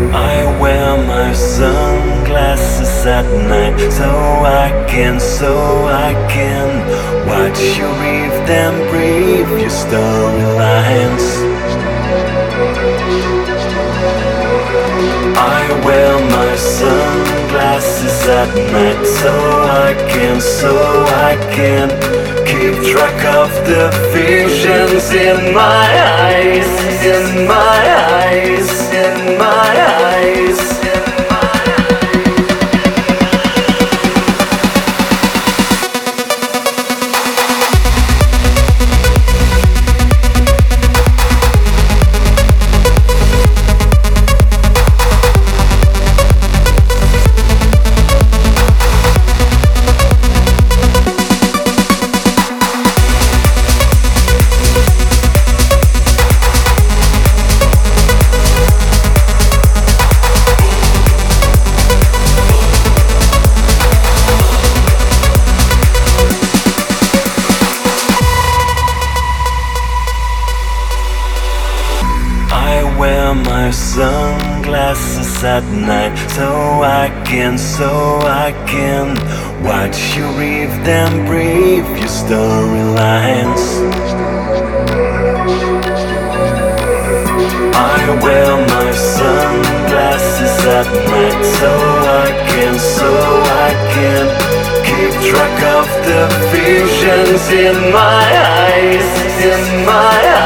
I wear my sunglasses at night so I can watch you read them, brief your storylines. I wear my sunglasses at night so I can keep track of the visions in my eyes, in my eyes, in my eyes. I wear my sunglasses at night so I can watch you read them, brief your storylines. I wear my sunglasses at night so I can keep track of the visions in my eyes, in my eyes.